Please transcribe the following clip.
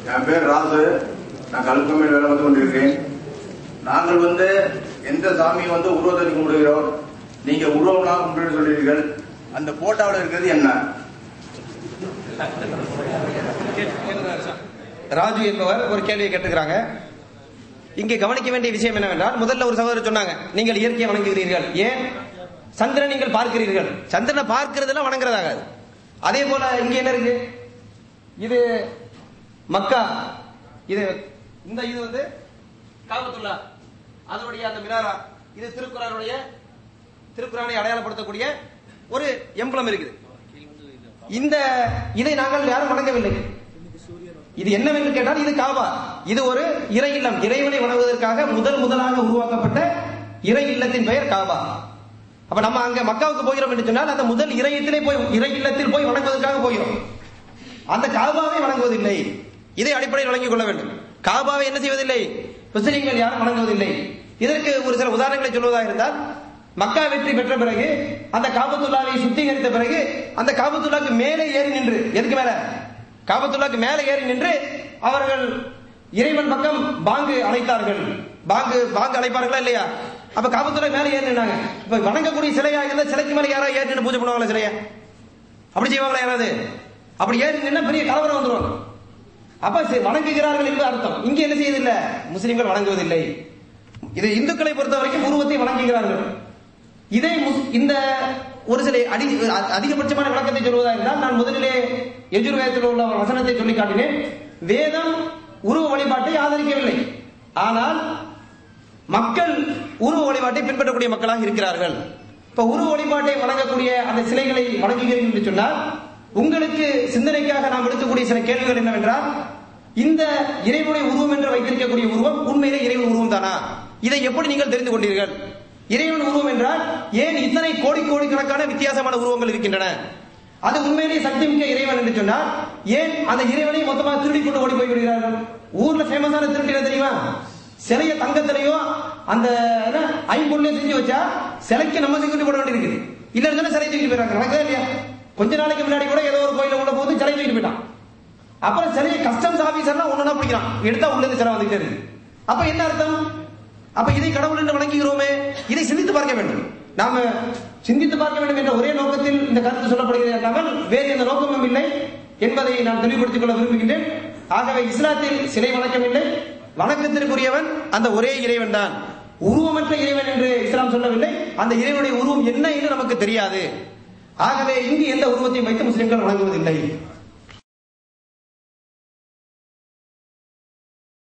என் பேர் ராசு. நான் கல்கமையில் வேலை வந்து கொண்டிருக்கிறேன். நாங்கள் எந்த சாமியை உருவத்தை கும்பிடுகிறோம். நீங்க உருவம்லாம் கும்பிட்டு சொல்றீர்கள். அந்த போட்டோவில் இருக்கிறது என்ன? ராஜு என்பவர் ஒரு கேள்வியை கேட்டுக்கிறாங்க. இங்கே கவனிக்க வேண்டிய விஷயம் என்னவென்றால், முதல்ல ஒரு சகோதரர் சொன்னாங்க, நீங்கள் இயற்கையை வணங்குகிறீர்கள், ஏன் சந்திரனை நீங்கள் பார்க்கிறீர்கள்? சந்திரனை பார்க்கிறதுலாம் வணங்குறதாகாது. அதே போல இங்க என்ன இருக்கு? இது மக்கா, இது காபத்துல்லா, அதனுடைய அந்த மினாரா, இது திருக்குரானை அடையாளப்படுத்தக்கூடிய ஒரு எம்பளம் இருக்குது. இதை நாங்கள் யாரும் வணங்கவில்லை. இது என்னவென்று கேட்டால், இது காபா, இது ஒரு இறை இல்லம். இறைவனை வணங்குவதற்காக முதலாக உருவாக்கப்பட்ட இறை இல்லத்தின் பெயர் காபா. அப்ப நம்ம அங்க மக்காவுக்கு போகிறோம் என்று சொன்னால், அந்த முதல் இறை இல்லத்தில் போய் வணங்குவதற்காக போகிறோம். அந்த காபாவை வணங்குவதில்லை. இதை அடிப்படையில் வழங்கிக் கொள்ள வேண்டும். காபாவை என்ன செய்வதில்லை? முஸ்லிம்கள் யாரும் வணங்குவதில்லை. இதற்கு ஒரு சில உதாரணங்களை சொல்வதாக இருந்தால், மக்கா வெற்றி பெற்ற பிறகு அந்த காபத்துல்லாவை சுத்திகரித்த பிறகு அந்த காபத்துல்லாக்கு மேலே ஏறி நின்று, எதுக்கு மேல? காபத்துல்லாக்கு மேலே ஏறி நின்று அவர்கள் இறைவன் பக்கம் பாங்கு அழைத்தார்கள். பாங்கு அழைப்பார்களா இல்லையா? அப்ப காபத்துல்லா மேலே ஏறி நின்றாங்க. இப்ப வணங்கக்கூடிய சிலையாக இருந்தா சிலைக்கு மேலே யாராவது ஏறி நின்று பூஜை பண்ணுவாங்களா? சிலைய அப்படி செய்வாங்களா யாராவது? அப்படி ஏறி நின்னா பெரிய கலவரம் வந்துடும். அப்ப வணங்குகிறார்கள் என்று அர்த்தம். இங்க என்ன செய்வதில்லை? முஸ்லிம்கள் வணங்குவதில்லை. இது இந்துக்களை பொறுத்த வரைக்கும் உருவத்தை வணங்குகிறார்கள். இதே இந்த ஒரு சில அதிகபட்சமான விளக்கத்தை சொல்வதாக இருந்தால், நான் முதலிலே யஜுர்வேதத்தில் உள்ள வசனத்தை சொல்லி காட்டினேன். வேதம் உருவ வழிபாட்டை ஆதரிக்கவில்லை, ஆனால் மக்கள் உருவ வழிபாட்டை பின்பற்றக்கூடிய மக்களாக இருக்கிறார்கள். இப்ப உருவ வழிபாட்டை வணங்கக்கூடிய அந்த சிலைகளை வணங்குகிறீர்கள் என்று சொன்னால், உங்களுக்கு சிந்தனைக்காக நாம் எடுக்கக்கூடிய சில கேள்விகள் என்னவென்றால், இந்த இறைவனுடைய உருவம் என்று வைத்திருக்கக்கூடிய உருவம் உண்மையிலே இறைவன் உருவம் தானா? இதை எப்படி நீங்கள் தெரிந்து கொண்டீர்கள்? இறைவன் உருவம் என்றால் ஏன் இத்தனை கோடிக்கணக்கான வித்தியாசமான உருவங்கள் இருக்கின்றன? அது உண்மையிலேயே சக்தி மிக்க இறைவன் என்று சொன்னால் ஏன் அந்த இறைவனை மொத்தமாக திருடி கொண்டு ஓடி போய் விடுகிறார்கள்? ஊர்ல ஃபேமஸான திருட்டு தெரியுமா? சிலைய தங்கத்திலையோ அந்த ஐம்பொருளையும் செஞ்சு வச்சா சிலைக்கு நம்ம செக்யூரிட்டி போட வேண்டி இருக்குது. இல்லைன்னு சிலை தூக்கிட்டு போயிடறாங்க. நடக்குதா இல்லையா? கொஞ்ச நாளைக்கு முன்னாடி கூட ஏதோ ஒரு கோயில உள்ள போது சிலை தூக்கிட்டு போயிட்டான். அப்புறம் சிலையை கஸ்டம்ஸ் ஆபீசர்லாம் ஒன்னா பிடிக்கிறான், எடுத்தா உள்ள இருந்து சிலை வந்துட்டே இருக்கு. அப்ப என்ன அர்த்தம்? அப்ப இதை கடவுள் என்று வணங்குகிறோமே, இதை சிந்தித்து பார்க்க வேண்டும். நாம சிந்தித்து பார்க்க வேண்டும் என்ற ஒரே நோக்கத்தில் இந்த கருத்து சொல்லப்படுகிறது என்றால் வேறு எந்த நோக்கமும் இல்லை என்பதை நான் தெளிவுபடுத்திக் கொள்ள விரும்புகின்றேன். ஆகவே இஸ்லாத்தில் சிலை வணக்கம் இல்லை, வணக்கத்திற்குரியவன் அந்த ஒரே இறைவன் தான். உருவமற்ற இறைவன் என்று இஸ்லாம் சொல்லவில்லை. அந்த இறைவனுடைய உருவம் என்ன என்று நமக்கு தெரியாது. ஆகவே இங்கு எந்த உருவத்தையும் வைத்து முஸ்லிம்கள் வணங்குவதில்லை.